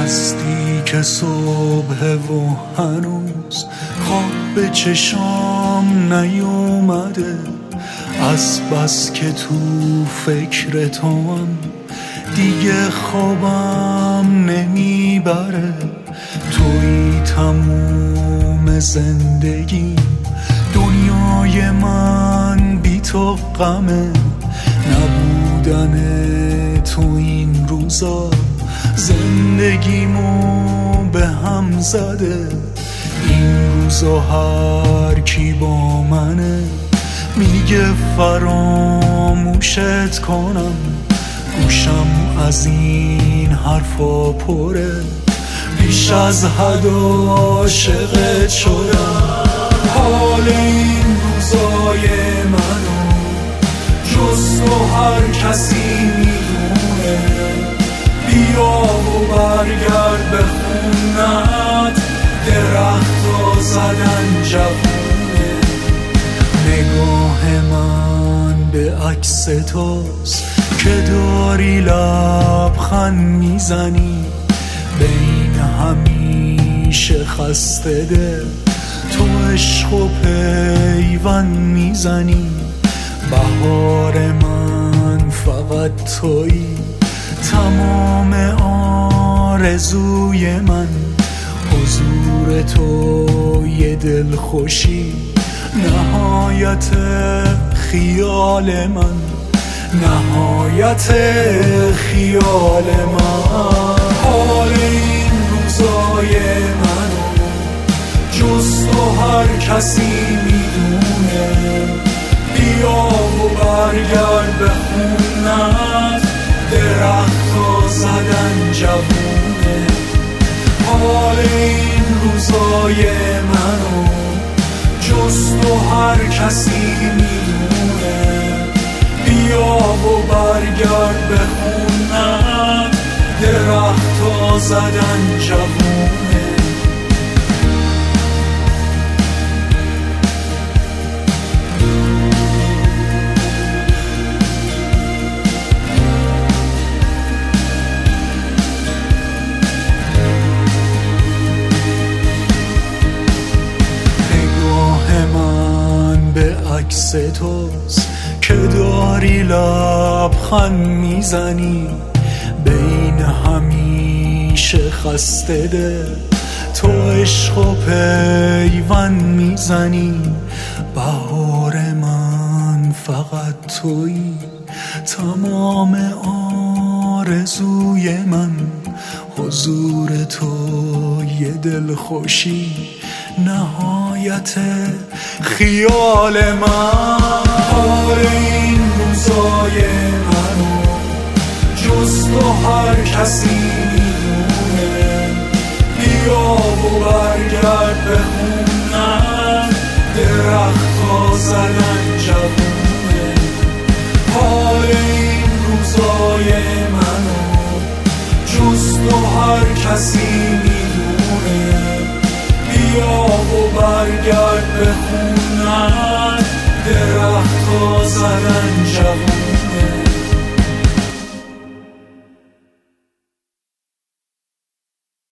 هستی که صبح و هنوز خواب به چشام نیومده، از بس که تو فکر توام دیگه خوابم نمیبره. توی تموم زندگیم، دنیای من بی تو غمه. نبودن تو این روزا زندگیمو به هم زده. این روزا هر کی با منه میگه فراموشت کنم، گوشم از این حرفا پره. بیش از حد عاشقت شدم، حال این روزای منو جز تو هر کسی میدونه. بیا و برگرد به خونت، درخت زدن جوونه. نگاه من به عکس توست که داری لبخند میزنی، بین همیشه خسته دل تو عشق و پیوند میزنی. بهار من فقط تویی، تمام آرزوی من. حضور تو یه دل خوشی، نهایت خیال من، نهایت خیال من. حال این روزای منو جز تو هر کسی میدونه. بیا و برگرد به خونت، درخت زدن جوونه. حال این روزای منو جز تو هر کسی میدونه. بیا و برگرد به خونت، درخت زدن جوونه. عکس توست که داری لبخند میزنی، بین همیشه خسته دل تو عشق و پیوند میزنی. بهار من فقط تویی، تمام آرزوی من. حضور تو یه دل خوشی، نهایت خیال من. حال این روزای منو جز تو هر کسی میدونه. بیا و برگرد به خونت، درخت زدن جوونه. حال این روزای منو جز تو هر کسی میدونه. بیا و برگرد به خونت، درخت زدن جوونه.